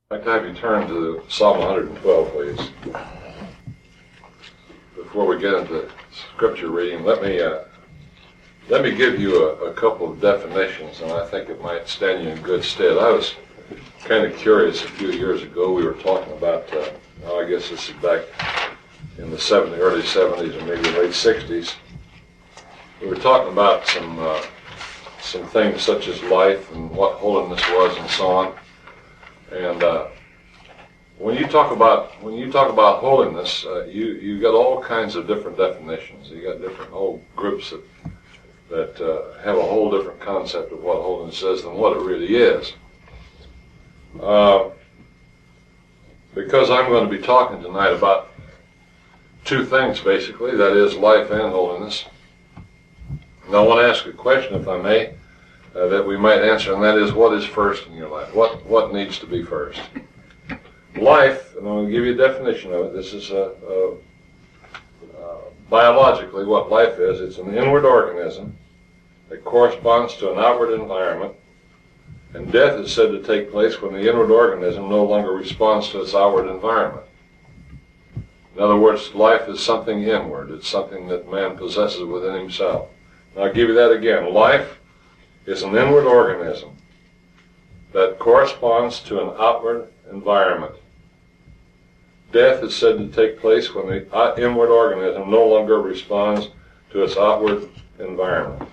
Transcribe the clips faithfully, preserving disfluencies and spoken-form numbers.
I'd like to have you turn to Psalm one hundred twelve, please. Before we get into scripture reading, let me uh, let me give you a, a couple of definitions, and I think it might stand you in good stead. I was kind of curious a few years ago. We were talking about, uh, well, I guess this is back in the seventies, early seventies or maybe late sixties. We were talking about some uh, some things such as life and what holiness was and so on. And uh, when you talk about when you talk about holiness, uh, you you got all kinds of different definitions. You got different whole groups that that uh, have a whole different concept of what holiness is than what it really is. Uh, because I'm going to be talking tonight about two things basically, that is life and holiness. And I want to ask a question, if I may, uh, that we might answer, and that is, what is first in your life? What what needs to be first? Life, and I'm going to give you a definition of it. This is a, a, uh, biologically what life is. It's an inward organism that corresponds to an outward environment, and death is said to take place when the inward organism no longer responds to its outward environment. In other words, life is something inward. It's something that man possesses within himself. And I'll give you that again. Life is an inward organism that corresponds to an outward environment. Death is said to take place when the inward organism no longer responds to its outward environment.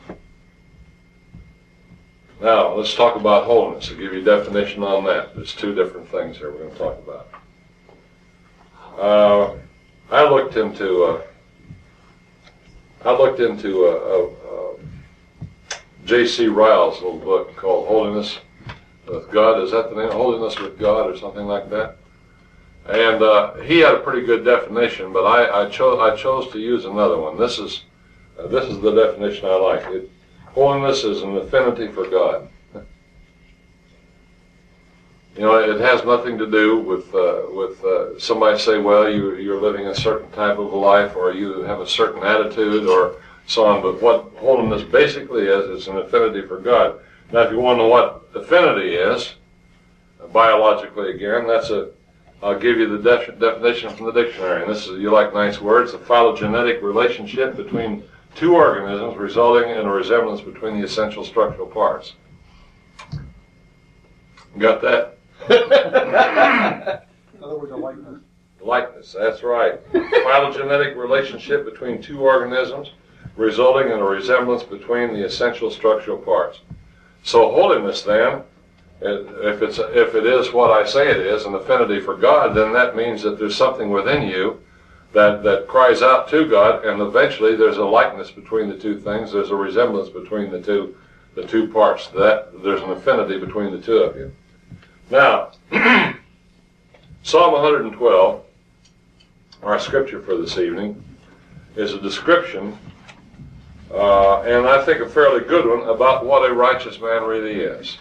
Now, let's talk about holiness. I'll give you a definition on that. There's two different things here we're going to talk about. Uh, I looked into uh, I looked into a, a, a J C Ryle's little book called Holiness with God. Is that the name? Holiness with God or something like that? And uh, he had a pretty good definition, but I, I chose I chose to use another one. This is uh, this is the definition I like. It, holiness is an affinity for God. You know, it has nothing to do with uh, with uh, somebody say, well, you, you're living a certain type of life, or you have a certain attitude, or so on. But what holiness basically is, is an affinity for God. Now, if you want to know what affinity is, uh, biologically again, that's a, I'll give you the def- definition from the dictionary. And this is, you like nice words, a phylogenetic relationship between two organisms resulting in a resemblance between the essential structural parts. Got that? In other words, a likeness. Likeness, that's right. Phylogenetic relationship between two organisms resulting in a resemblance between the essential structural parts. So holiness then, if it's if it is what I say it is, an affinity for God, then that means that there's something within you that, that cries out to God, and eventually there's a likeness between the two things. There's a resemblance between the two the two parts. That there's an affinity between the two of you. Now, Psalm one hundred twelve, our scripture for this evening, is a description, uh, and I think a fairly good one, about what a righteous man really is.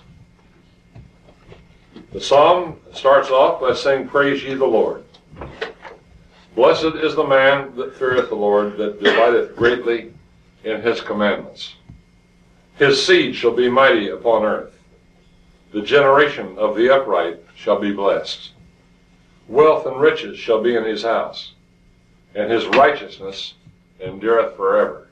The psalm starts off by saying, "Praise ye the Lord. Blessed is the man that feareth the Lord, that delighteth greatly in his commandments. His seed shall be mighty upon earth. The generation of the upright shall be blessed. Wealth and riches shall be in his house, and his righteousness endureth forever.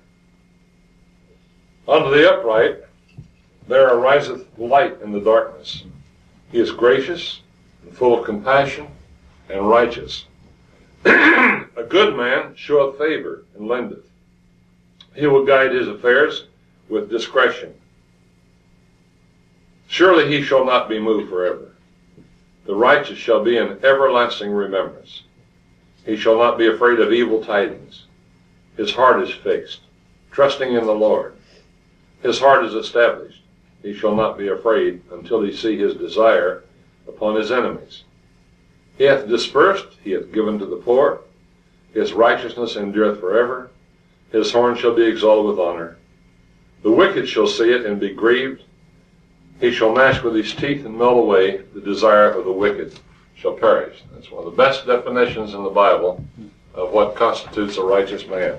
Unto the upright there ariseth light in the darkness. He is gracious and full of compassion and righteous. A good man showeth favor and lendeth. He will guide his affairs with discretion. Surely he shall not be moved forever. The righteous shall be in everlasting remembrance. He shall not be afraid of evil tidings. His heart is fixed, trusting in the Lord. His heart is established. He shall not be afraid until he see his desire upon his enemies. He hath dispersed, he hath given to the poor. His righteousness endureth forever. His horn shall be exalted with honor. The wicked shall see it and be grieved. He shall gnash with his teeth and melt away. The desire of the wicked shall perish." That's one of the best definitions in the Bible of what constitutes a righteous man.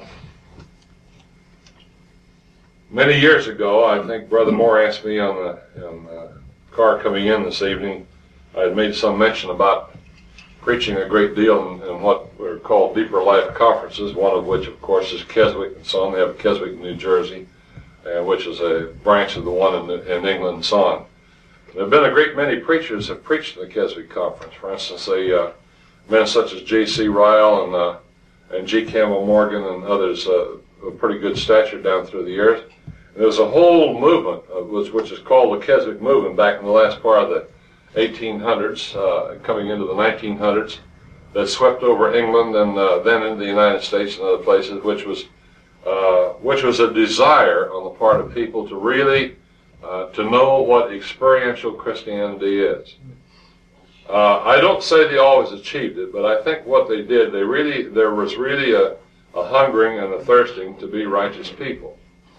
Many years ago, I think Brother Moore asked me on the, on the car coming in this evening, I had made some mention about preaching a great deal in, in what were called Deeper Life conferences, one of which, of course, is Keswick and so on. They have Keswick, New Jersey, uh, which is a branch of the one in, in England and so on. There have been a great many preachers who have preached at the Keswick Conference. For instance, a, uh, men such as J C Ryle and, uh, and G. Campbell Morgan and others uh, of pretty good stature down through the years. And there was a whole movement, uh, which, which is called the Keswick Movement, back in the last part of the eighteen hundreds, uh, coming into the nineteen hundreds, that swept over England and uh, then into the United States and other places, which was uh, which was a desire on the part of people to really uh, to know what experiential Christianity is. Uh, I don't say they always achieved it, but I think what they did, they really there was really a, a hungering and a thirsting to be righteous people.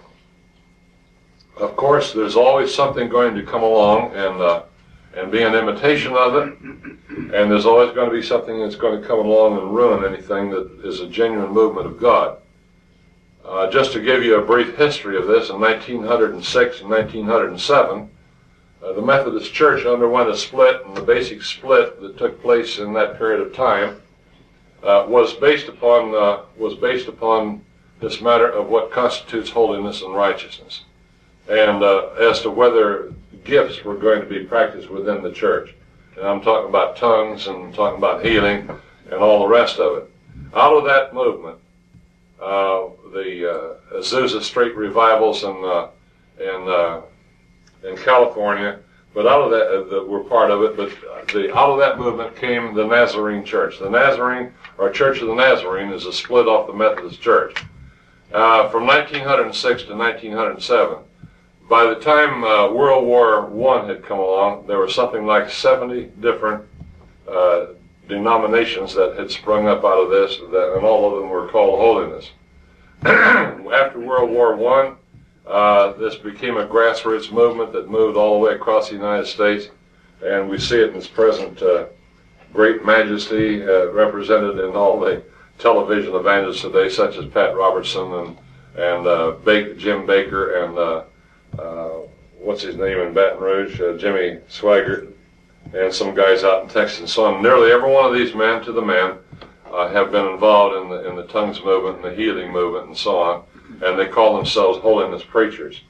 Of course, there's always something going to come along and uh, and be an imitation of it, and there's always going to be something that's going to come along and ruin anything that is a genuine movement of God. Uh, just to give you a brief history of this, in nineteen oh six and nineteen oh seven, uh, the Methodist Church underwent a split, and the basic split that took place in that period of time uh, was based upon uh, was based upon this matter of what constitutes holiness and righteousness, and uh, as to whether gifts were going to be practiced within the church. And I'm talking about tongues and talking about healing and all the rest of it. Out of that movement, uh, the uh, Azusa Street revivals in uh, in uh, in California, but out of that uh, the, were part of it. But the out of that movement came the Nazarene Church. The Nazarene, or Church of the Nazarene, is a split off the Methodist Church. Uh, from nineteen oh six to nineteen oh seven. By the time uh, World War One had come along, there were something like seventy different uh, denominations that had sprung up out of this, that, and all of them were called holiness. After World War One, uh, this became a grassroots movement that moved all the way across the United States, and we see it in its present uh, great majesty uh, represented in all the television evangelists today, such as Pat Robertson and, and uh, Baker, Jim Baker and uh, Uh, what's his name in Baton Rouge, uh, Jimmy Swaggart, and some guys out in Texas and so on. Nearly every one of these men, to the man, uh, have been involved in the, in the tongues movement and the healing movement and so on, and they call themselves holiness preachers.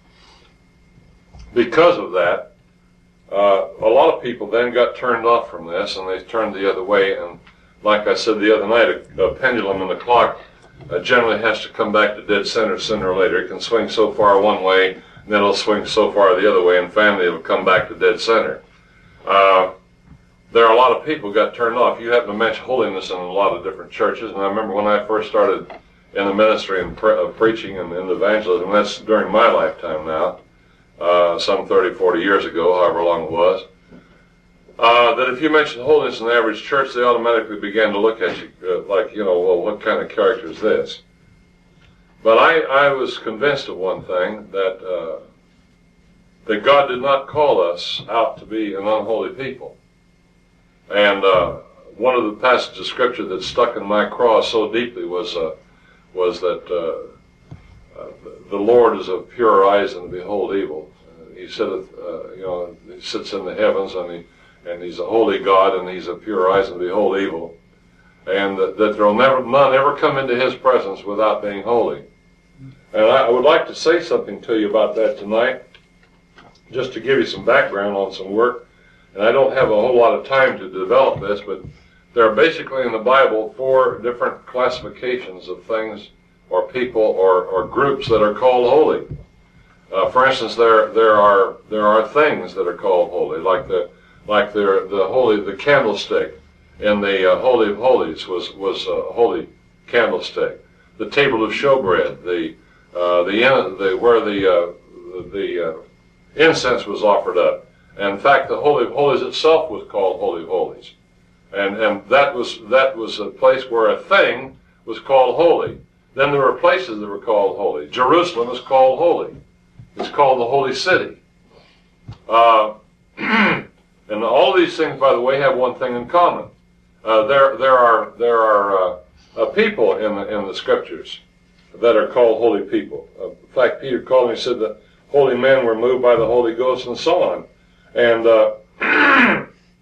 Because of that, uh, a lot of people then got turned off from this, and they turned the other way, and like I said the other night, a, a pendulum in the clock uh, generally has to come back to dead center sooner or later. It can swing so far one way, and then it'll swing so far the other way, and finally it'll come back to dead center. Uh, there are a lot of people who got turned off. You happen to mention holiness in a lot of different churches, and I remember when I first started in the ministry and pre- of preaching and, and evangelism, that's during my lifetime now, uh, some thirty, forty years ago, however long it was, uh, that if you mentioned holiness in the average church, they automatically began to look at you uh, like, you know, well, what kind of character is this? But I, I was convinced of one thing, that uh, that God did not call us out to be an unholy people. And uh, one of the passages of Scripture that stuck in my craw so deeply was uh, was that uh, uh, the Lord is of pure eyes and to behold evil. Uh, he sitteth, uh, you know, he sits in the heavens, and he and He's a holy God, and He's of pure eyes and to behold evil, and that, that there will never none ever come into His presence without being holy. And I would like to say something to you about that tonight, just to give you some background on some work. And I don't have a whole lot of time to develop this, but there are basically in the Bible four different classifications of things or people or, or groups that are called holy. Uh, for instance, there there are there are things that are called holy, like the like the the holy the candlestick in the uh, Holy of Holies was was a holy candlestick. The table of showbread, the uh, the, the where the uh, the uh, incense was offered up. And in fact, the Holy of Holies itself was called Holy of Holies, and and that was that was a place where a thing was called holy. Then there were places that were called holy. Jerusalem is called holy. It's called the Holy City. Uh, and all these things, by the way, have one thing in common. Uh, there there are there are uh, uh, people in the in the Scriptures that are called holy people. Uh, in fact, Peter called me and said that holy men were moved by the Holy Ghost and so on. And uh, the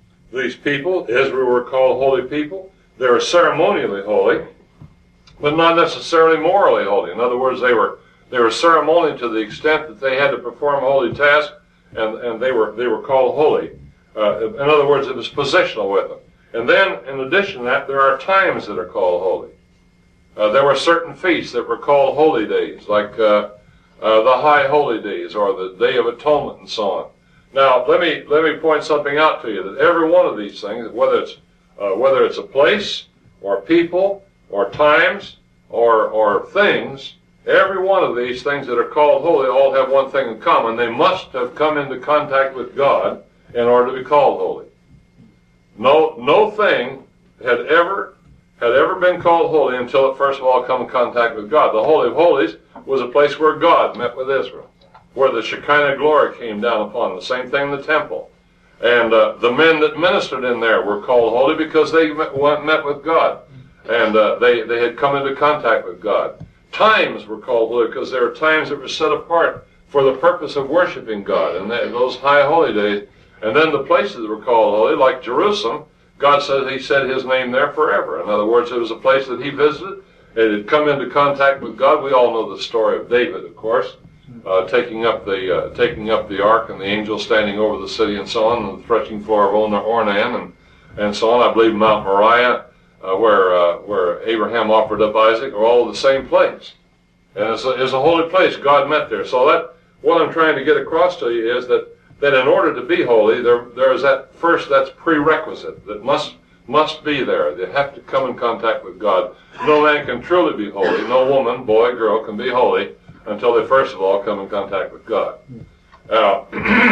these people, Israel, were called holy people. They were ceremonially holy, but not necessarily morally holy. In other words, they were they were ceremonial to the extent that they had to perform holy tasks, and, and they were they were called holy. Uh, in other words, it was positional with them. And then, in addition to that, there are times that are called holy. Uh, there were certain feasts that were called holy days, like uh, uh, the high holy days or the Day of Atonement and so on. Now, let me let me point something out to you, that every one of these things, whether it's uh, whether it's a place or people or times or or things, every one of these things that are called holy all have one thing in common: they must have come into contact with God in order to be called holy. No no thing had ever had ever been called holy until it first of all come in contact with God. The Holy of Holies was a place where God met with Israel, where the Shekinah glory came down upon them. The same thing in the temple. And uh, the men that ministered in there were called holy because they met, met with God. And uh, they, they had come into contact with God. Times were called holy because there were times that were set apart for the purpose of worshiping God. And they, those high holy days. And then the places that were called holy, like Jerusalem, God says he set his name there forever. In other words, it was a place that he visited. It had come into contact with God. We all know the story of David, of course, uh, taking up the uh, taking up the ark and the angel standing over the city and so on, and the threshing floor of Ornan and and so on. I believe Mount Moriah, uh, where uh, where Abraham offered up Isaac, are all the same place. And it's a, it's a holy place. God met there. So that what I'm trying to get across to you is that. that in order to be holy, there there is that first, that's prerequisite, that must must be there. They have to come in contact with God. No man can truly be holy, no woman, boy, girl can be holy until they first of all come in contact with God. Now,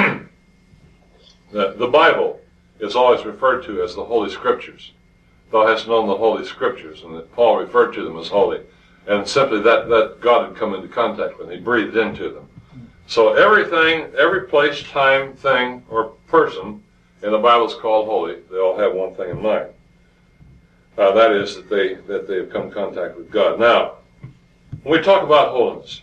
the, the Bible is always referred to as the Holy Scriptures. Thou hast known the Holy Scriptures, and that Paul referred to them as holy. And simply that, that God had come into contact with them. He breathed into them. So everything, every place, time, thing, or person in the Bible is called holy. They all have one thing in mind. Uh, that is that they that they have come in contact with God. Now, when we talk about holiness,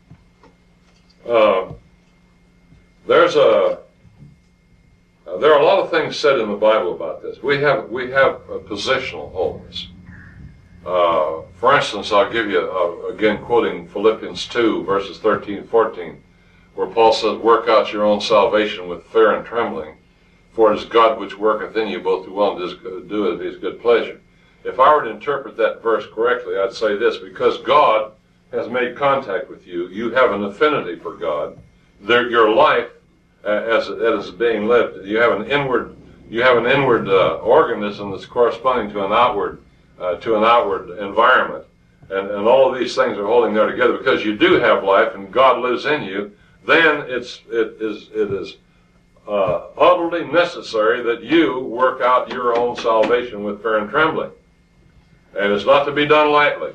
uh, there's a uh, there are a lot of things said in the Bible about this. We have we have a positional holiness. Uh, for instance, I'll give you uh, again quoting Philippians two verses thirteen and fourteen. Where Paul says, work out your own salvation with fear and trembling, for it is God which worketh in you both to will and to do it of his good pleasure. If I were to interpret that verse correctly, I'd say this: because God has made contact with you, you have an affinity for God. There, your life, uh, as it is being lived, you have an inward, you have an inward uh, organism that's corresponding to an outward, uh, to an outward environment, and and all of these things are holding there together because you do have life and God lives in you. Then it's it is it is uh, utterly necessary that you work out your own salvation with fear and trembling, and it's not to be done lightly.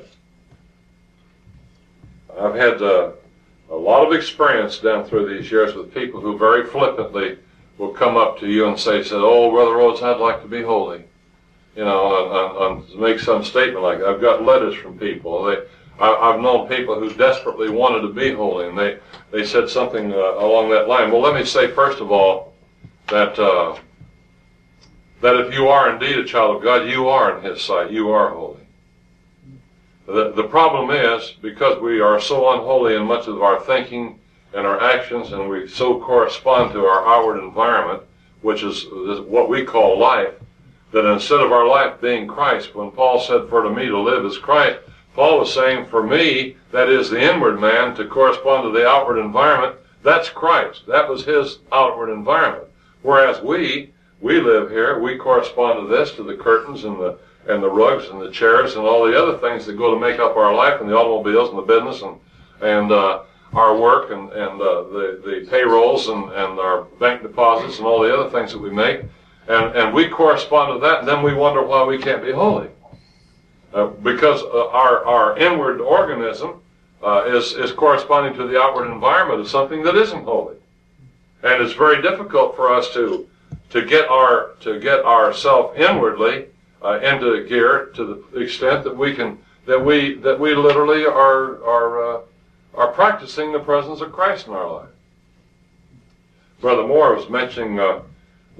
I've had uh, a lot of experience down through these years with people who very flippantly will come up to you and say, "said Oh, Brother Rhodes, I'd like to be holy," you know, and, and, and make some statement like that. I've got letters from people. They. I've known people who desperately wanted to be holy, and they, they said something uh, along that line. Well, let me say, first of all, that uh, that if you are indeed a child of God, you are in his sight. You are holy. The, the problem is, because we are so unholy in much of our thinking and our actions, and we so correspond to our outward environment, which is, is what we call life, that instead of our life being Christ, when Paul said, for to me to live is Christ, Paul was saying, for me, that is the inward man, to correspond to the outward environment, that's Christ. That was his outward environment. Whereas we, we live here, we correspond to this, to the curtains and the and the rugs and the chairs and all the other things that go to make up our life, and the automobiles and the business and and uh, our work and, and uh, the, the payrolls and, and our bank deposits and all the other things that we make. And, and we correspond to that, and then we wonder why we can't be holy. Uh, because uh, our, our inward organism uh, is, is corresponding to the outward environment of something that isn't holy. And it's very difficult for us to to get our to get ourself inwardly uh, into gear to the extent that we can that we that we literally are are uh, are practicing the presence of Christ in our life. Brother Moore was mentioning uh,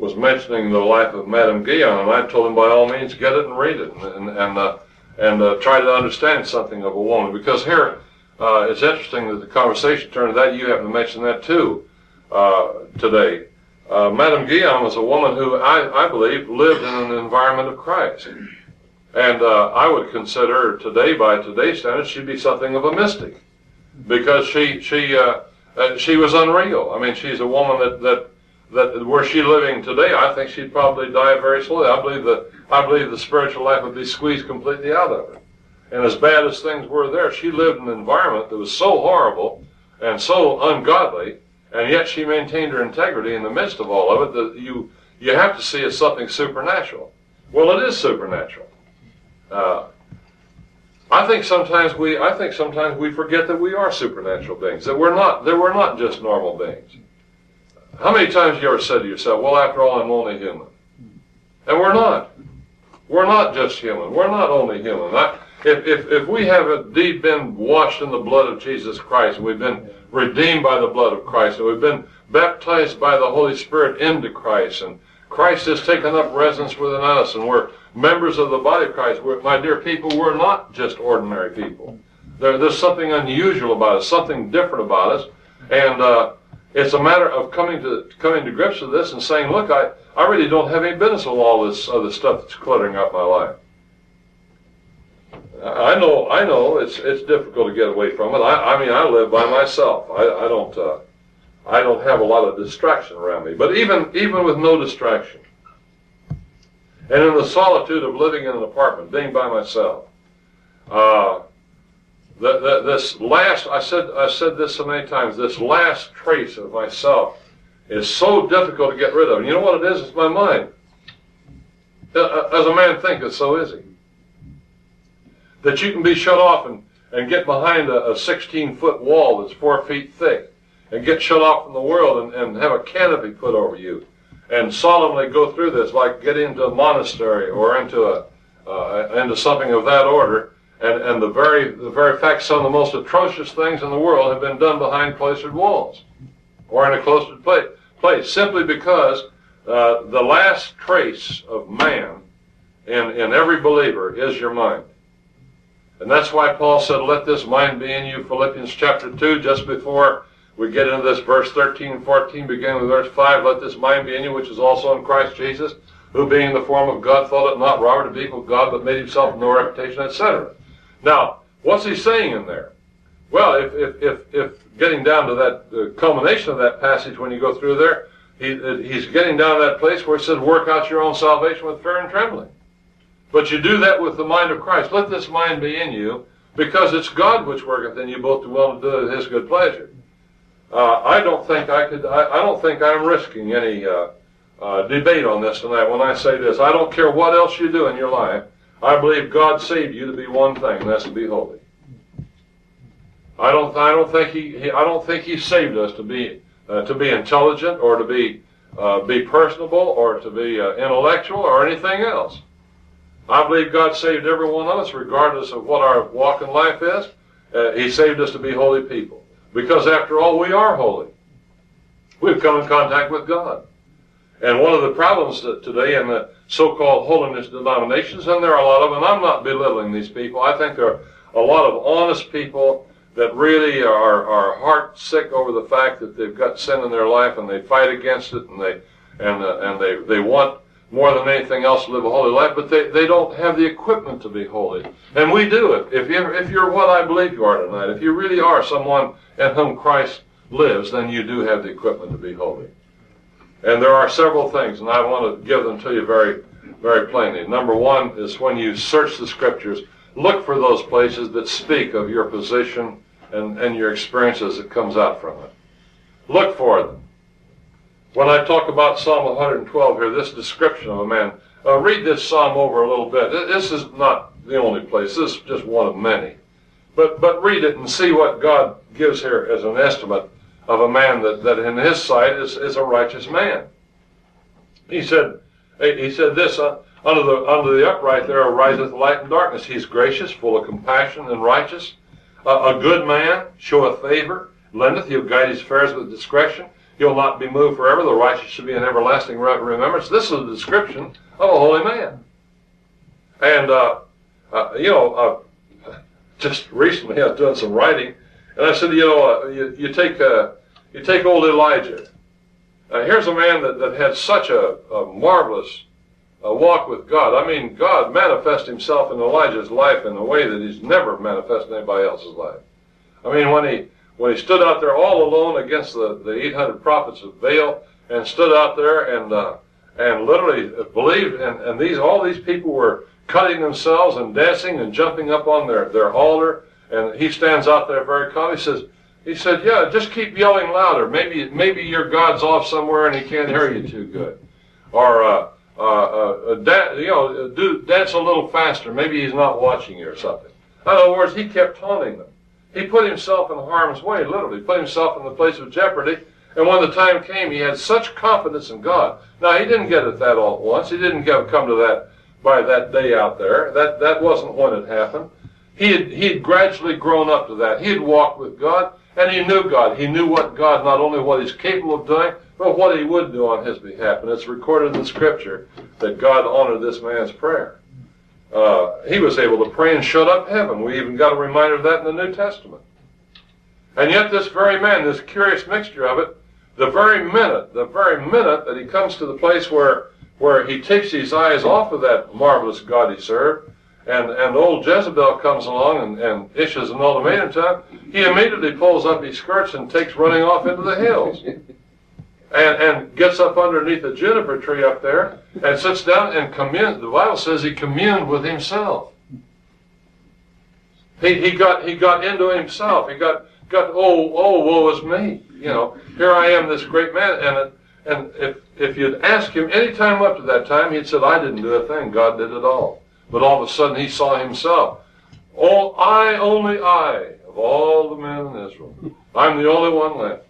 was mentioning the life of Madame Guyon, and I told him by all means get it and read it, and and uh, and uh, try to understand something of a woman. Because here uh, it's interesting that the conversation turned to that. You happen to mention that too uh, today. Uh, Madame Guyon was a woman who I, I believe lived in an environment of Christ, and uh, I would consider her today, by today's standards, she'd be something of a mystic, because she she uh, uh, she was unreal. I mean, she's a woman that that. That were she living today, I think she'd probably die very slowly. I believe that I believe the spiritual life would be squeezed completely out of her. And as bad as things were there, she lived in an environment that was so horrible and so ungodly, and yet she maintained her integrity in the midst of all of it. That you you have to see it as something supernatural. Well, it is supernatural. Uh, I think sometimes we I think sometimes we forget that we are supernatural beings. That we're not that we're not just normal beings. How many times have you ever said to yourself, well, after all, I'm only human? And we're not. We're not just human. We're not only human. I, if, if, if we have indeed been washed in the blood of Jesus Christ, and we've been redeemed by the blood of Christ, and we've been baptized by the Holy Spirit into Christ, and Christ has taken up residence within us, and we're members of the body of Christ, we're, my dear people, we're not just ordinary people. There, there's something unusual about us, something different about us, and uh, it's a matter of coming to coming to grips with this and saying, look, I, I really don't have any business with all this other stuff that's cluttering up my life. I know, I know, it's it's difficult to get away from it. I, I mean, I live by myself. I, I don't, uh, I don't have a lot of distraction around me. But even even with no distraction, and in the solitude of living in an apartment, being by myself, uh, The, the, this last, I said, I said this so many times, this last trace of myself is so difficult to get rid of. And you know what it is? It's my mind. As a man thinketh, so is he. That you can be shut off and, and get behind a sixteen-foot wall that's four feet thick and get shut off from the world and, and have a canopy put over you and solemnly go through this, like get into a monastery or into a uh, into something of that order. And, and the very the very fact some of the most atrocious things in the world have been done behind cloistered walls or in a cloistered place, place simply because uh, the last trace of man in, in every believer is your mind. And that's why Paul said, let this mind be in you, Philippians chapter two, just before we get into this verse thirteen and fourteen, beginning with verse five, let this mind be in you, which is also in Christ Jesus, who being in the form of God thought it not robbery to be equal with God, but made himself no reputation, et cetera. Now, what's he saying in there? Well, if if if, if getting down to that uh, culmination of that passage, when you go through there, he he's getting down to that place where it says, work out your own salvation with fear and trembling. But you do that with the mind of Christ. Let this mind be in you, because it's God which worketh in you both to will and to do his good pleasure. Uh, I don't think I could. I, I don't think I'm risking any uh, uh, debate on this tonight when I say this. I don't care what else you do in your life. I believe God saved you to be one thing, and that's to be holy. I don't. I don't think he. he I don't think He saved us to be uh, to be intelligent or to be uh, be personable or to be uh, intellectual or anything else. I believe God saved every one of us, regardless of what our walk in life is. Uh, he saved us to be holy people, because after all, we are holy. We've come in contact with God. And one of the problems that today in the so-called holiness denominations, and there are a lot of them, and I'm not belittling these people. I think there are a lot of honest people that really are, are heart sick over the fact that they've got sin in their life and they fight against it and they and uh, and they they want more than anything else to live a holy life, but they, they don't have the equipment to be holy. And we do it. If you're, if you're what I believe you are tonight, if you really are someone in whom Christ lives, then you do have the equipment to be holy. And there are several things, and I want to give them to you very, very plainly. Number one is when you search the Scriptures, look for those places that speak of your position and, and your experiences that comes out from it. Look for them. When I talk about Psalm one hundred twelve here, this description of a man, uh, read this psalm over a little bit. This is not the only place. This is just one of many. But but read it and see what God gives here as an estimate of a man that, that in his sight is, is a righteous man. He said, he said this, uh, under the under the upright there ariseth light and darkness. He's gracious, full of compassion and righteous. Uh, a good man showeth favor, lendeth, he'll guide his affairs with discretion. he'll not be moved forever. The righteous should be in everlasting remembrance. This is a description of a holy man. And, uh, uh, you know, uh, just recently I was doing some writing, and I said, you know, uh, you, you take uh, you take old Elijah. Uh, here's a man that, that had such a, a marvelous uh, walk with God. I mean, God manifested himself in Elijah's life in a way that he's never manifested in anybody else's life. I mean, when he when he stood out there all alone against the, the eight hundred prophets of Baal, and stood out there and uh, and literally believed, and, and these all these people were cutting themselves and dancing and jumping up on their, their altar, and he stands out there very calm. He says, he said, yeah, just keep yelling louder. Maybe maybe your God's off somewhere and he can't hear you too good. Or, uh, uh, uh, da- you know, do dance a little faster. Maybe he's not watching you or something. In other words, he kept taunting them. He put himself in harm's way, literally, put himself in the place of jeopardy. And when the time came, he had such confidence in God. Now, he didn't get it that all at once. He didn't get, come to that by that day out there. That that wasn't when it happened. He had, he had gradually grown up to that. He had walked with God, and he knew God. He knew what God, not only what he's capable of doing, but what he would do on his behalf. And it's recorded in the Scripture that God honored this man's prayer. Uh, he was able to pray and shut up heaven. We even got a reminder of that in the New Testament. And yet this very man, this curious mixture of it, the very minute, the very minute that he comes to the place where where he takes his eyes off of that marvelous God he served, and, and old Jezebel comes along and, and issues an ultimatum to him, he immediately pulls up his skirts and takes running off into the hills. And, and gets up underneath a juniper tree up there and sits down and communes. The Bible says he communed with himself. He, he got he got into himself. He got, got oh, oh, woe is me. You know, here I am, this great man, and it, And if, if you'd asked him any time up to that time, he'd said, I didn't do a thing. God did it all. But all of a sudden he saw himself. Oh, I, only I, of all the men in Israel, I'm the only one left.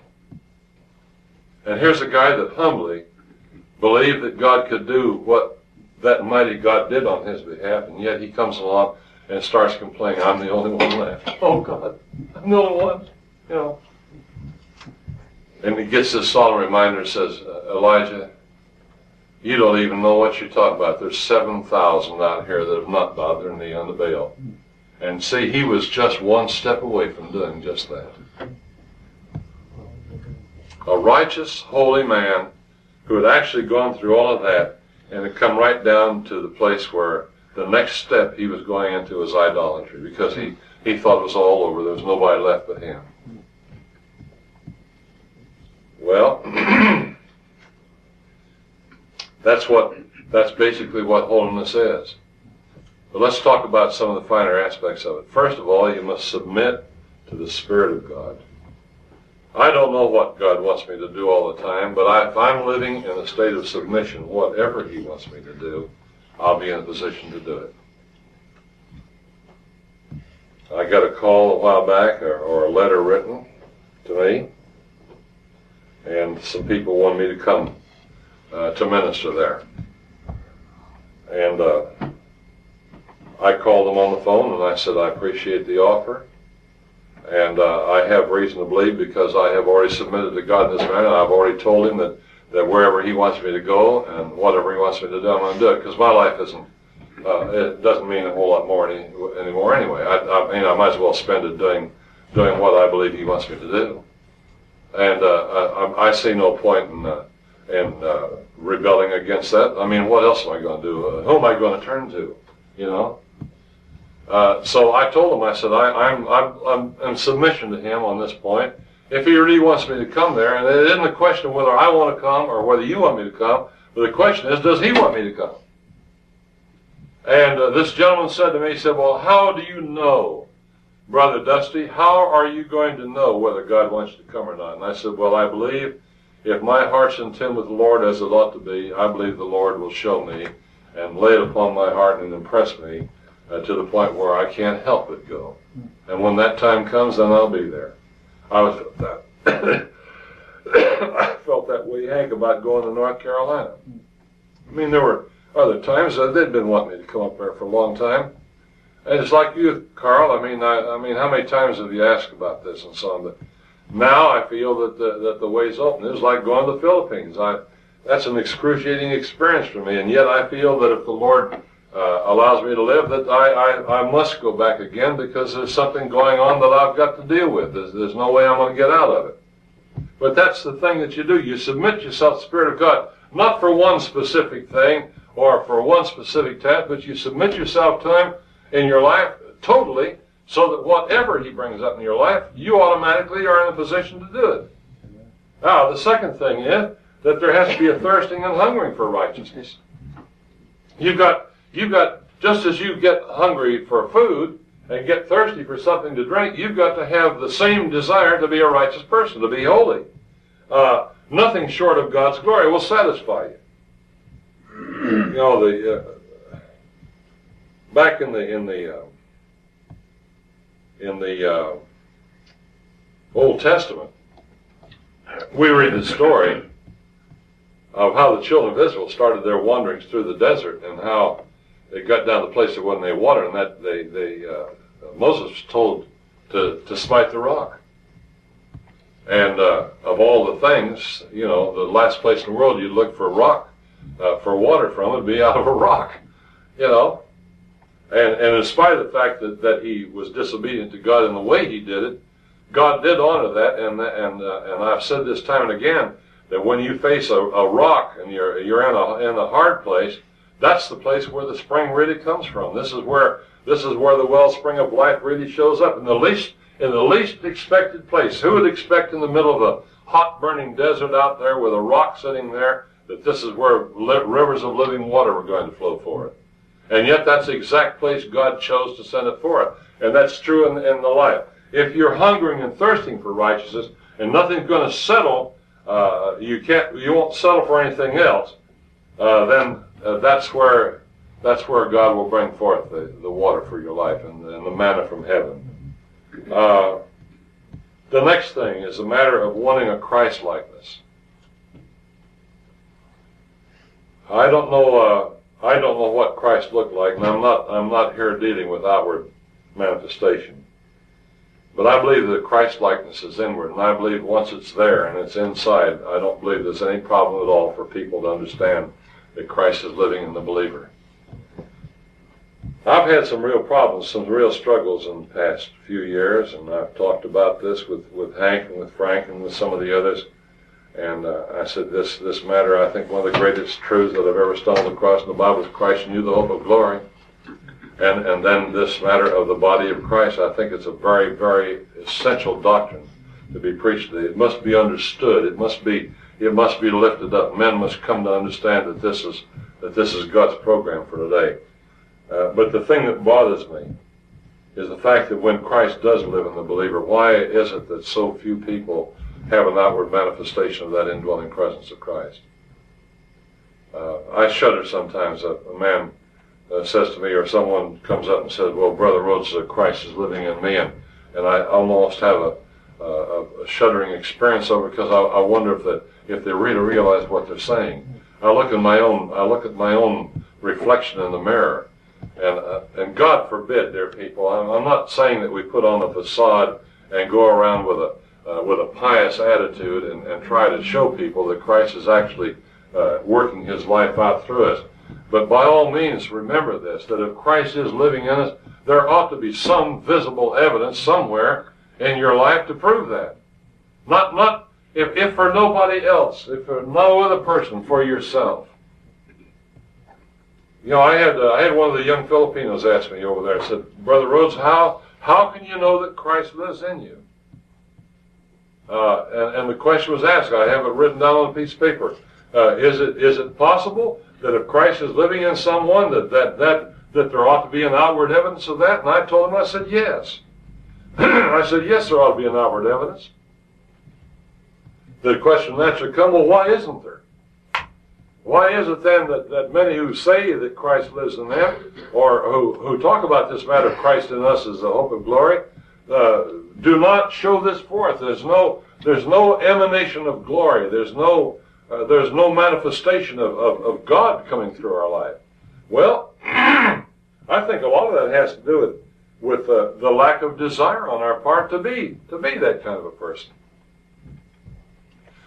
And here's a guy that humbly believed that God could do what that mighty God did on his behalf, and yet he comes along and starts complaining, I'm the only one left. Oh, God, I'm the only one. You know. And he gets this solemn reminder and says, Elijah, you don't even know what you're talking about. There's seven thousand out here that have not bowed their knee on the Baal. And see, he was just one step away from doing just that. A righteous, holy man who had actually gone through all of that and had come right down to the place where the next step he was going into was idolatry, because he, he thought it was all over. There was nobody left but him. Well, that's what that's basically what holiness is. But let's talk about some of the finer aspects of it. First of all, you must submit to the Spirit of God. I don't know what God wants me to do all the time, but I, if I'm living in a state of submission, whatever he wants me to do, I'll be in a position to do it. I got a call a while back, or, or a letter written to me, and some people wanted me to come uh, to minister there. And uh, I called them on the phone and I said, I appreciate the offer. And uh, I have reason to believe, because I have already submitted to God in this matter. I've already told him that, that wherever he wants me to go and whatever he wants me to do, I'm going to do it. Because my life isn't, uh, it doesn't mean a whole lot more any, anymore anyway. I, I mean, I might as well spend it doing, doing what I believe he wants me to do. And uh, I, I see no point in, uh, in uh, rebelling against that. I mean, what else am I going to do? Uh, who am I going to turn to? You know? Uh, so I told him, I said, I, I'm, I'm, I'm in submission to him on this point. If he really wants me to come there, and it isn't a question whether I want to come or whether you want me to come, but the question is, does he want me to come? And uh, this gentleman said to me, he said, well, how do you know, Brother Dusty, how are you going to know whether God wants you to come or not? And I said, well, I believe if my heart's in tune with the Lord as it ought to be, I believe the Lord will show me and lay it upon my heart and impress me Uh, to the point where I can't help but go. And when that time comes, then I'll be there. I was that I felt that way, Hank, about going to North Carolina. I mean, there were other times that they'd been wanting me to come up there for a long time. And it's like you, Carl. I mean, I, I mean, how many times have you asked about this and so on? But Now I feel that the, that the way's open. It was like going to the Philippines. I, that's an excruciating experience for me, and yet I feel that if the Lord uh, allows me to live, that I, I, I must go back again because there's something going on that I've got to deal with. There's, there's no way I'm going to get out of it. But that's the thing that you do. You submit yourself to the Spirit of God, not for one specific thing or for one specific task, but you submit yourself to Him in your life totally, so that whatever He brings up in your life, you automatically are in a position to do it. Now, the second thing is that there has to be a thirsting and hungering for righteousness. You've got, you've got, just as you get hungry for food and get thirsty for something to drink, you've got to have the same desire to be a righteous person, to be holy. Uh, nothing short of God's glory will satisfy you. You know, the uh, back in the in the uh, in the uh, Old Testament, we read the story of how the children of Israel started their wanderings through the desert and how they got down to the place there wasn't any water, and that they they uh, Moses was told to to smite the rock. And uh, of all the things, you know, the last place in the world you'd look for a rock, uh, for water from would be out of a rock, you know. And, and in spite of the fact that, that he was disobedient to God in the way he did it, God did honor that. And and uh, and I've said this time and again that when you face a, a rock and you're you're in a in a hard place, that's the place where the spring really comes from. This is where this is where the wellspring of life really shows up in the least in the least expected place. Who would expect in the middle of a hot burning desert out there with a rock sitting there that this is where li- rivers of living water were going to flow forth? And yet that's the exact place God chose to send it forth. And that's true in, in the life. If you're hungering and thirsting for righteousness and nothing's going to settle, uh, you can't, you won't settle for anything else, uh, then uh, that's where that's where God will bring forth the, the water for your life and, and the manna from heaven. Uh, the next thing is a matter of wanting a Christ-likeness. I don't know. Uh, I don't know what Christ looked like, and I'm not. I'm not here dealing with outward manifestation. But I believe that Christ-likeness is inward, and I believe once it's there and it's inside, I don't believe there's any problem at all for people to understand that Christ is living in the believer. I've had some real problems, some real struggles in the past few years, and I've talked about this with, with Hank and with Frank and with some of the others. And uh, I said, this this matter, I think one of the greatest truths that I've ever stumbled across in the Bible is Christ in you, the hope of glory. And and then this matter of the body of Christ, I think it's a very, very essential doctrine to be preached. It must be understood. It must be it must be lifted up. Men must come to understand that this is that this is God's program for today. Uh, but the thing that bothers me is the fact that when Christ does live in the believer, why is it that so few people have an outward manifestation of that indwelling presence of Christ? Uh, I shudder sometimes that a man uh, says to me, or someone comes up and says, well, Brother Rhodes, uh, Christ is living in me, and, and I almost have a, a, a shuddering experience over it because I, I wonder if, that, if they really realize what they're saying. I look at my own, I look at my own reflection in the mirror, and uh, and God forbid, dear people, I'm, I'm not saying that we put on a facade and go around with a Uh, with a pious attitude and, and try to show people that Christ is actually uh, working his life out through us. But by all means, remember this, that if Christ is living in us, there ought to be some visible evidence somewhere in your life to prove that. Not, not if, if for nobody else, if for no other person, for yourself. You know, I had uh, I had one of the young Filipinos ask me over there, I said, Brother Rhodes, how, how can you know that Christ lives in you? Uh, and, and the question was asked. I have it written down on a piece of paper. Uh, is it is it possible that if Christ is living in someone, that that that that there ought to be an outward evidence of that? And I told him, I said, yes. I said, yes, there ought to be an outward evidence. The question naturally come, well, why isn't there? Why is it then that, that many who say that Christ lives in them, or who, who talk about this matter of Christ in us as the hope of glory, Uh, do not show this forth? There's no, there's no emanation of glory. There's no, uh, there's no manifestation of, of, of God coming through our life. Well, I think a lot of that has to do with, with uh, the lack of desire on our part to be, to be that kind of a person.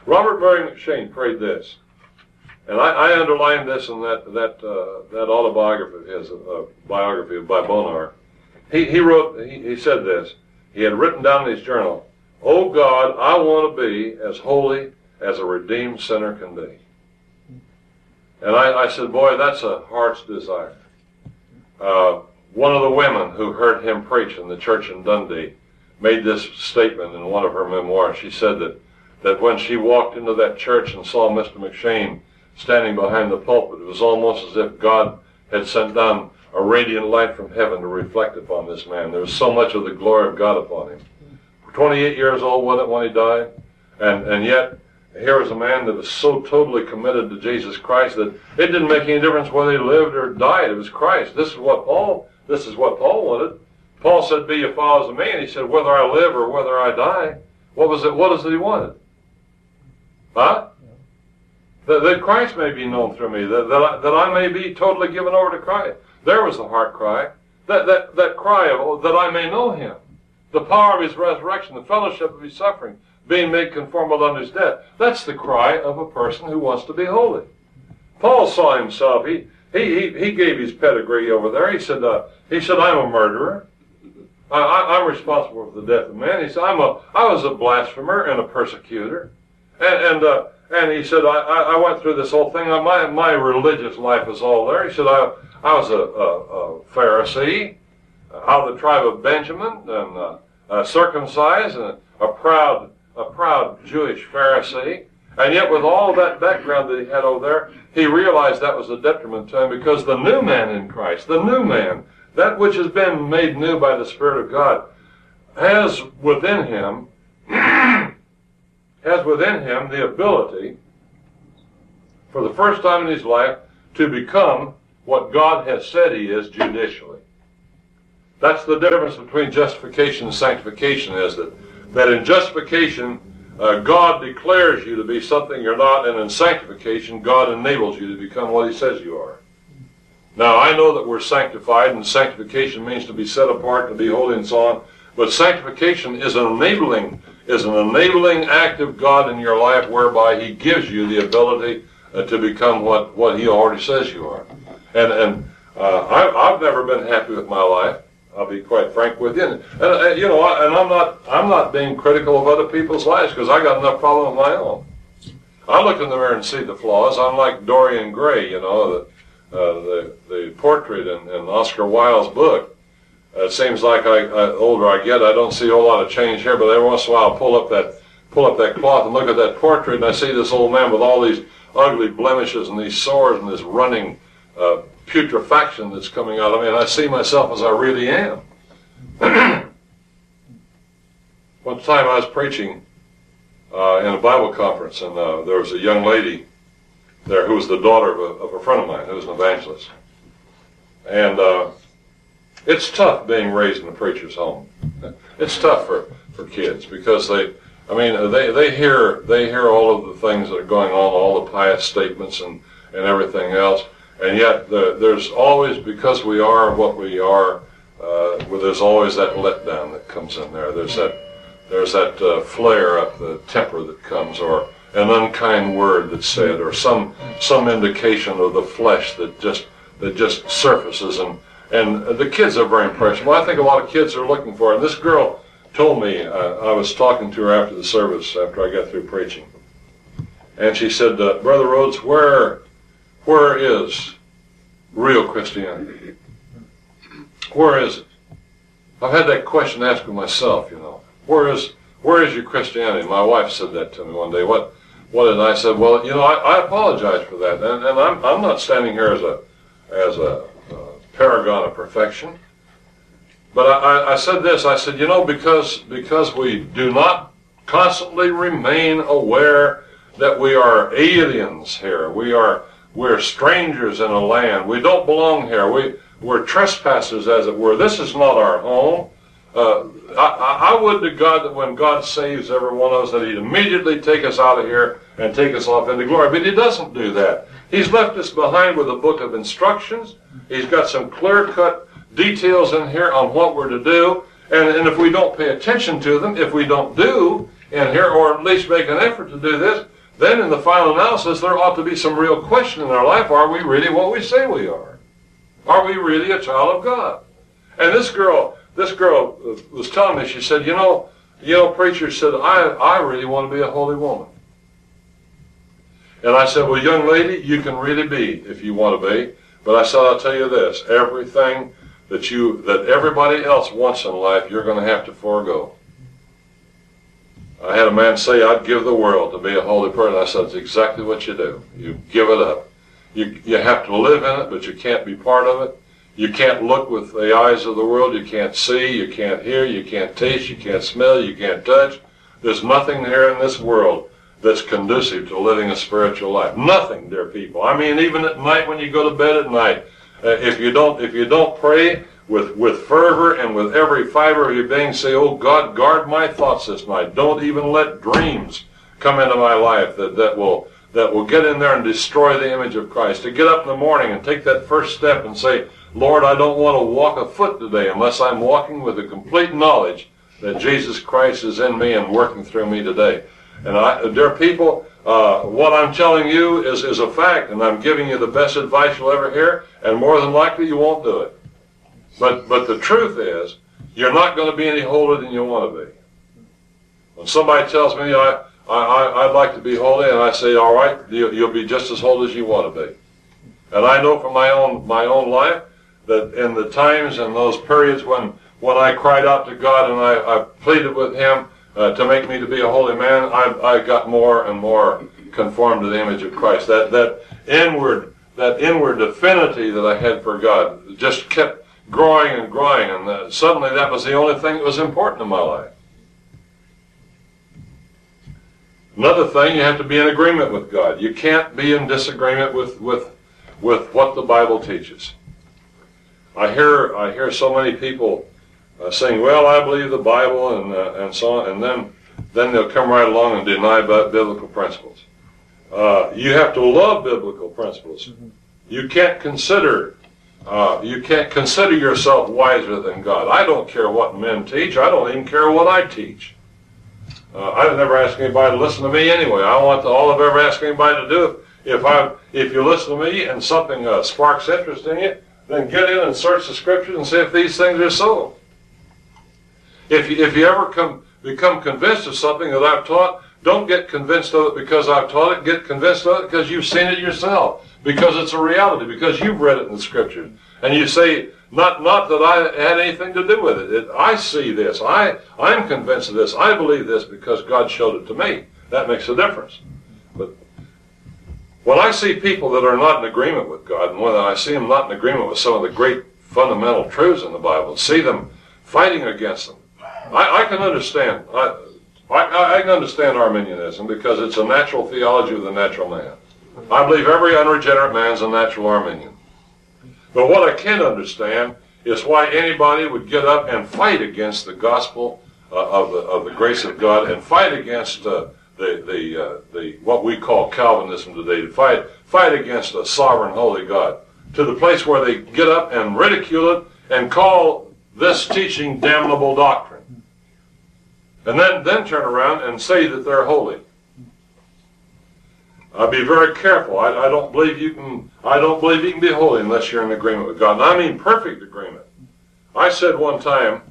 Robert Murray McCheyne prayed this, and I, I underlined this in that that uh, that autobiography of his, uh, biography by Bonar. He he wrote he, he said this. He had written down in his journal, "Oh God, I want to be as holy as a redeemed sinner can be." And I, I said, boy, that's a heart's desire. Uh, one of the women who heard him preach in the church in Dundee made this statement in one of her memoirs. She said that, that when she walked into that church and saw Mister McCheyne standing behind the pulpit, it was almost as if God had sent down a radiant light from heaven to reflect upon this man. There was so much of the glory of God upon him. twenty-eight years old, wasn't it, when he died? And, and yet, here was a man that was so totally committed to Jesus Christ that it didn't make any difference whether he lived or died. It was Christ. This is what Paul, this is what Paul wanted. Paul said, be ye followers of me. And he said, whether I live or whether I die. What was it? What is it he wanted? Huh? That, that Christ may be known through me. That, that, I, that I may be totally given over to Christ. There was the heart cry. That, that, that cry of, oh, that I may know him. The power of his resurrection, the fellowship of his suffering, being made conformable unto his death. That's the cry of a person who wants to be holy. Paul saw himself. He he he, he gave his pedigree over there. He said, uh, he said, I'm a murderer. I, I, I'm responsible for the death of man. He said, I'm a I was a blasphemer and a persecutor. And and uh, and he said, I, I went through this whole thing. My my religious life is all there. He said, I I was a, a, a Pharisee, out of the tribe of Benjamin, and uh, uh, circumcised, and a proud. a proud Jewish Pharisee, and yet with all that background that he had over there, he realized that was a detriment to him, because the new man in Christ, the new man, that which has been made new by the Spirit of God, has within him, has within him the ability, for the first time in his life, to become what God has said he is judicially. That's the difference between justification and sanctification, is that that in justification, uh, God declares you to be something you're not, and in sanctification, God enables you to become what he says you are. Now, I know that we're sanctified, and sanctification means to be set apart, to be holy, and so on, but sanctification is an enabling, is an enabling act of God in your life, whereby he gives you the ability uh, to become what, what he already says you are. And, and uh, I, I've never been happy with my life. I'll be quite frank with you, and, and you know, and I'm not, I'm not being critical of other people's lives, because I got enough problem of my own. I look in the mirror and see the flaws. I'm like Dorian Gray, you know, the uh, the, the portrait in, in Oscar Wilde's book. Uh, it seems like I, I, older I get, I don't see a whole lot of change here, but every once in a while I'll pull up that, pull up that cloth and look at that portrait, and I see this old man with all these ugly blemishes and these sores and this running uh, putrefaction that's coming out of me, and I see myself as I really am. One time I was preaching uh, in a Bible conference, and uh, there was a young lady there who was the daughter of a, of a friend of mine who was an evangelist. And uh, it's tough being raised in a preacher's home. It's tough for, for kids, because they, I mean, they, they hear they hear all of the things that are going on, all the pious statements and, and everything else. And yet, the, there's always, because we are what we are, uh, well, there's always that letdown that comes in there. There's that, there's that uh, flare up, the temper that comes, or an unkind word that's said, or some some indication of the flesh that just that just surfaces. And and the kids are very impressionable. I think a lot of kids are looking for it. And this girl told me, uh, I was talking to her after the service, after I got through preaching, and she said, uh, Brother Rhodes, where Where is real Christianity? Where is it? I've had that question asked of myself, you know. Where is where is your Christianity? My wife said that to me one day. What what did I say? Well, you know, I, I apologize for that, and, and I'm I'm not standing here as a as a, a paragon of perfection. But I, I said this. I said, you know, because because we do not constantly remain aware that we are aliens here. We are. We're strangers in a land. We don't belong here. We, we're trespassers, as it were. This is not our home. Uh, I, I would to God that when God saves every one of us, that he'd immediately take us out of here and take us off into glory. But he doesn't do that. He's left us behind with a book of instructions. He's got some clear-cut details in here on what we're to do. And, and if we don't pay attention to them, if we don't do, in here, or at least make an effort to do this, then in the final analysis, there ought to be some real question in our life. Are we really what we say we are? Are we really a child of God? And this girl, this girl was telling me, she said, you know, you know, preacher said, I, I really want to be a holy woman. And I said, well, young lady, you can really be if you want to be. But I said, I'll tell you this, everything that you, that everybody else wants in life, you're going to have to forego. I had a man say, I'd give the world to be a holy person. I said, it's exactly what you do. You give it up. You, you have to live in it, but you can't be part of it. You can't look with the eyes of the world. You can't see. You can't hear. You can't taste. You can't smell. You can't touch. There's nothing here in this world that's conducive to living a spiritual life. Nothing, dear people. I mean, even at night when you go to bed at night, uh, if you don't, if you don't pray with with fervor and with every fiber of your being, say, "Oh God, guard my thoughts this night. Don't even let dreams come into my life that that will that will get in there and destroy the image of Christ." To get up in the morning and take that first step and say, "Lord, I don't want to walk a foot today unless I'm walking with a complete knowledge that Jesus Christ is in me and working through me today." And I, dear people, uh, what I'm telling you is, is a fact, and I'm giving you the best advice you'll ever hear, and more than likely you won't do it. But but the truth is, you're not going to be any holier than you want to be. When somebody tells me, I, I, I'd like to be holy, and I say, all right, you, you'll be just as holy as you want to be. And I know from my own my own life that in the times and those periods when, when I cried out to God and I, I pleaded with Him uh, to make me to be a holy man, I, I got more and more conformed to the image of Christ. That that inward that inward affinity that I had for God just kept growing and growing, and uh, suddenly that was the only thing that was important in my life. Another thing, you have to be in agreement with God. You can't be in disagreement with with with what the Bible teaches. I hear I hear so many people uh, saying, "Well, I believe the Bible," and uh, and so on, and then then they'll come right along and deny biblical principles. Uh, you have to love biblical principles. Mm-hmm. You can't consider uh, you can't consider yourself wiser than God. I don't care what men teach. I don't even care what I teach. Uh, I've never asked anybody to listen to me anyway. I want to, all I've ever asked anybody to do, if I if you listen to me and something uh, sparks interest in you, then get in and search the Scriptures and see if these things are so. If you, if you ever come become convinced of something that I've taught, don't get convinced of it because I've taught it. Get convinced of it because you've seen it yourself, because it's a reality, because you've read it in the Scriptures. And you say, not not that I had anything to do with it. it I see this. I, I'm convinced of this. I believe this because God showed it to me. That makes a difference. But when I see people that are not in agreement with God, and when I see them not in agreement with some of the great fundamental truths in the Bible, see them fighting against them, I, I can understand. I, I, I can understand Arminianism because it's a natural theology of the natural man. I believe every unregenerate man is a natural Arminian. But what I can't understand is why anybody would get up and fight against the gospel uh, of the of the grace of God, and fight against uh, the the uh, the what we call Calvinism today. To fight fight against a sovereign, holy God, to the place where they get up and ridicule it and call this teaching damnable doctrine, and then then turn around and say that they're holy. Uh, be very careful. I, I don't believe you can. I don't believe you can be holy unless you're in agreement with God. And I mean perfect agreement. I said one time,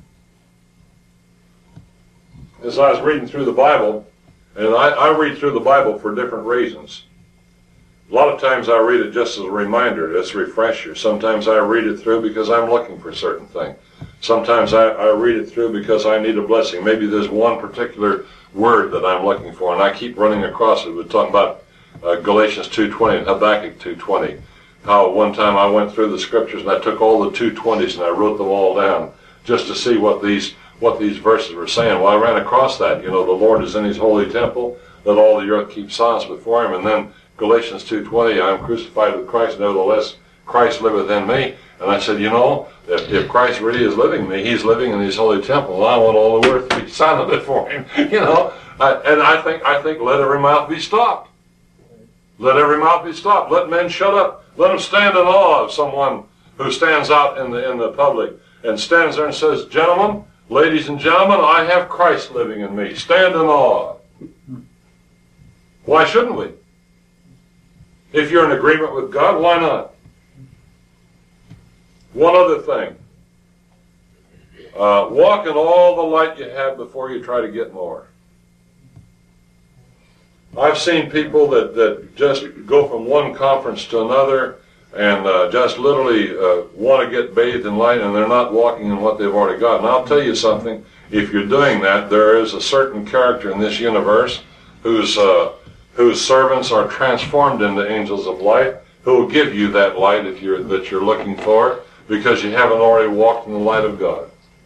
as I was reading through the Bible, and I, I read through the Bible for different reasons. A lot of times I read it just as a reminder, as a refresher. Sometimes I read it through because I'm looking for a certain thing. Sometimes I, I read it through because I need a blessing. Maybe there's one particular word that I'm looking for, and I keep running across it. We're talking about Uh, Galatians two twenty and Habakkuk two twenty. How one time I went through the Scriptures and I took all the two twenties and I wrote them all down just to see what these what these verses were saying. Well, I ran across that. You know, the Lord is in His holy temple, that all the earth keeps silence before Him. And then Galatians two twenty, I am crucified with Christ, nevertheless Christ liveth in me. And I said, you know, if, if Christ really is living in me, He's living in His holy temple, and I want all the earth to be silent before Him. You know, I, and I think I think let every mouth be stopped. Let every mouth be stopped. Let men shut up. Let them stand in awe of someone who stands out in the in the public and stands there and says, "Gentlemen, Ladies and gentlemen, I have Christ living in me. Stand in awe. Why shouldn't we? If you're in agreement with God, why not? One other thing. Uh, walk in all the light you have before you try to get more. I've seen people that, that just go from one conference to another and uh, just literally uh, want to get bathed in light, and they're not walking in what they've already got. And I'll tell you something, if you're doing that, there is a certain character in this universe whose, uh, whose servants are transformed into angels of light, who will give you that light if you're, that you're looking for, because you haven't already walked in the light of God.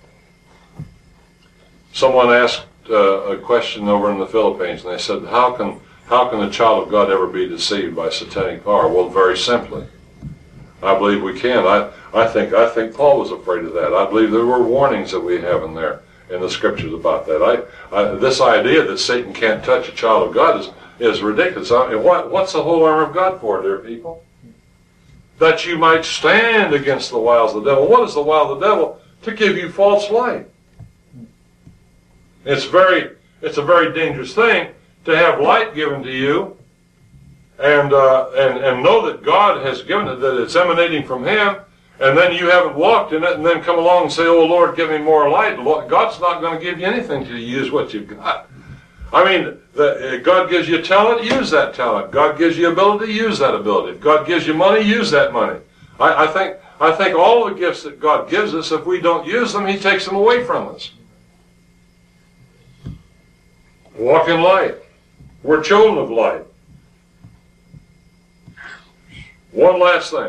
Someone asked uh, a question over in the Philippines, and they said, how can, how can a child of God ever be deceived by satanic power? Well, very simply. I believe we can. I, I think I think Paul was afraid of that. I believe there were warnings that we have in there in the scriptures about that. I, I this idea that Satan can't touch a child of God is is ridiculous. I mean, what what's the whole armor of God for, dear people? That you might stand against the wiles of the devil. What is the wile of the devil? To give you false light. It's very it's a very dangerous thing to have light given to you. And, uh, and and know that God has given it, that it's emanating from Him, and then you haven't walked in it, and then come along and say, oh, Lord, give me more light. God's not going to give you anything to use what you've got. I mean, the, God gives you talent, use that talent. God gives you ability, use that ability. If God gives you money, use that money. I, I think I think all the gifts that God gives us, if we don't use them, He takes them away from us. Walk in light. We're children of light. One last thing,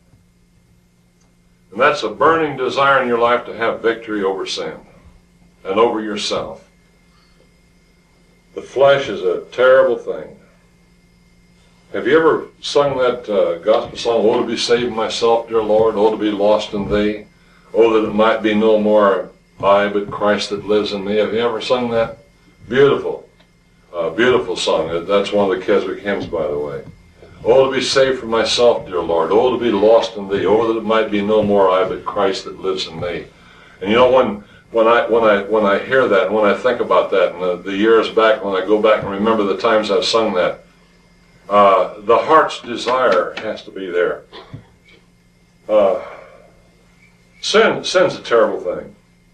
and that's a burning desire in your life to have victory over sin and over yourself. The flesh is a terrible thing. Have you ever sung that uh, gospel song, oh, to be saved myself, dear Lord, oh, to be lost in Thee, oh, that it might be no more I, but Christ that lives in me. Have you ever sung that? Beautiful. Uh, beautiful song. That's one of the Keswick hymns, by the way. Oh, to be saved from myself, dear Lord. Oh, to be lost in Thee. Oh, that it might be no more I, but Christ that lives in me. And you know, when when I when I when I hear that, and when I think about that, and the, the years back, when I go back and remember the times I've sung that, uh, the heart's desire has to be there. Uh, sin sin's a terrible thing.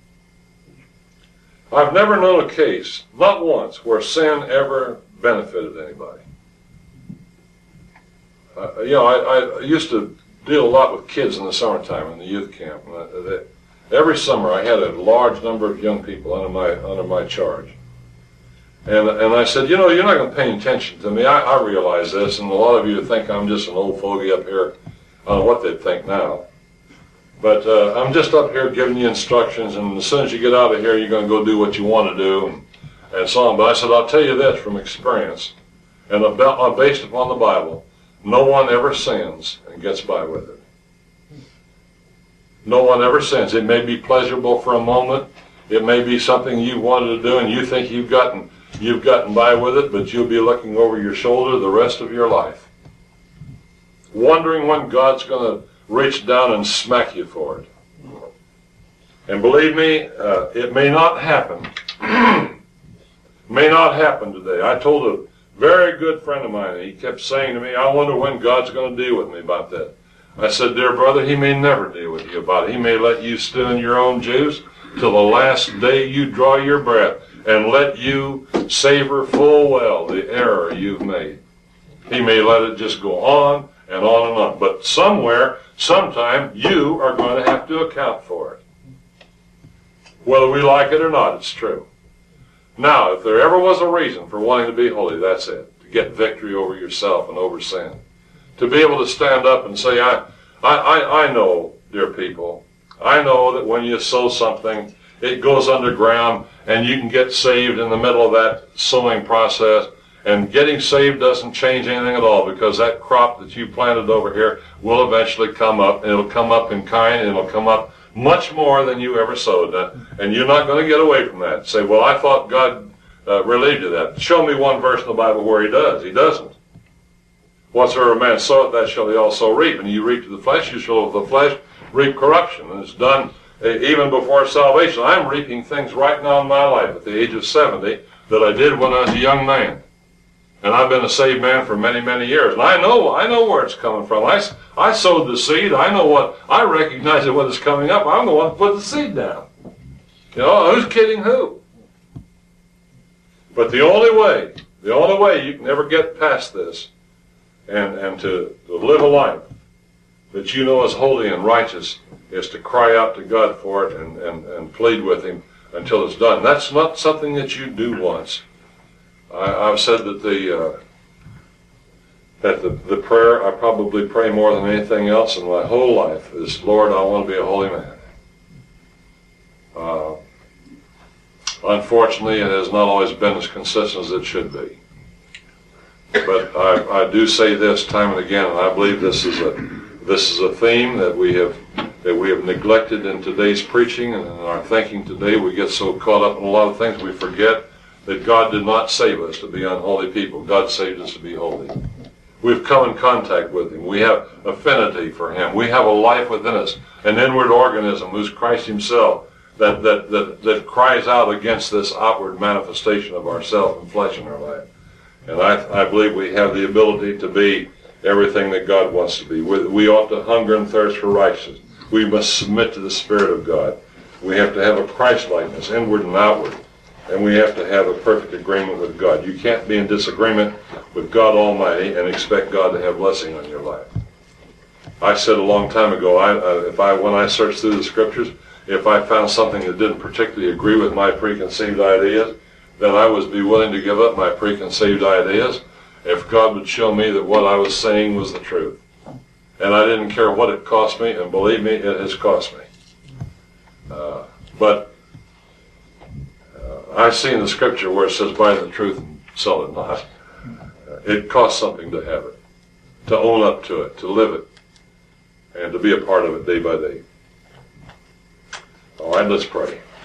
I've never known a case, not once, where sin ever benefited anybody. Uh, you know, I, I used to deal a lot with kids in the summertime in the youth camp. And I, they, every summer I had a large number of young people under my under my charge. And and I said, you know, you're not going to pay attention to me. I, I realize this, and a lot of you think I'm just an old fogey up here. I don't know what they'd think now. But uh, I'm just up here giving you instructions, and as soon as you get out of here, you're going to go do what you want to do, and, and so on. But I said, I'll tell you this from experience, and about, based upon the Bible, no one ever sins and gets by with it. No one ever sins. It may be pleasurable for a moment. It may be something you wanted to do, and you think you've gotten you've gotten by with it, but you'll be looking over your shoulder the rest of your life, wondering when God's going to reach down and smack you for it. And believe me, uh, it may not happen. May not happen today. I told a very good friend of mine, he kept saying to me, I wonder when God's going to deal with me about that. I said, dear brother, He may never deal with you about it. He may let you stew in your own juice till the last day you draw your breath, and let you savor full well the error you've made. He may let it just go on and on and on. But somewhere, sometime, you are going to have to account for it. Whether we like it or not, it's true. Now, if there ever was a reason for wanting to be holy, that's it. To get victory over yourself and over sin. To be able to stand up and say, I, I, I, I know, dear people, I know that when you sow something, it goes underground, and you can get saved in the middle of that sowing process. And getting saved doesn't change anything at all, because that crop that you planted over here will eventually come up, and it'll come up in kind, and it'll come up much more than you ever sowed. And you're not going to get away from that. Say, well, I thought God uh, relieved you of that. Show me one verse in the Bible where He does. He doesn't. Whatsoever a man soweth, that shall he also reap. And you reap to the flesh, you shall of the flesh reap corruption. And it's done even before salvation. I'm reaping things right now in my life at the age of seventy that I did when I was a young man. And I've been a saved man for many, many years. And I know, I know where it's coming from. I, I sowed the seed. I know what, I recognize it when it's coming up. I'm the one who put the seed down. You know, who's kidding who? But the only way, the only way you can ever get past this and, and to, to live a life that you know is holy and righteous is to cry out to God for it and, and, and plead with Him until it's done. That's not something that you do once. I, I've said that the uh, that the, the prayer I probably pray more than anything else in my whole life is, Lord, I want to be a holy man. Uh, unfortunately, it has not always been as consistent as it should be. But I, I do say this time and again, and I believe this is a this is a theme that we have that we have neglected in today's preaching and in our thinking today. We get so caught up in a lot of things we forget that God did not save us to be unholy people. God saved us to be holy. We've come in contact with Him. We have affinity for Him. We have a life within us, an inward organism who's Christ Himself that that that, that cries out against this outward manifestation of ourself and flesh in our life. And I, I believe we have the ability to be everything that God wants to be. We, we ought to hunger and thirst for righteousness. We must submit to the Spirit of God. We have to have a Christ-likeness, inward and outward. And we have to have a perfect agreement with God. You can't be in disagreement with God Almighty and expect God to have blessing on your life. I said a long time ago, I, uh, if I when I searched through the Scriptures, if I found something that didn't particularly agree with my preconceived ideas, then I would be willing to give up my preconceived ideas if God would show me that what I was saying was the truth. And I didn't care what it cost me, and believe me, it has cost me. Uh, but uh, I see in the Scripture where it says, buy the truth and sell it not. Uh, it costs something to have it, to own up to it, to live it, and to be a part of it day by day. All right, let's pray.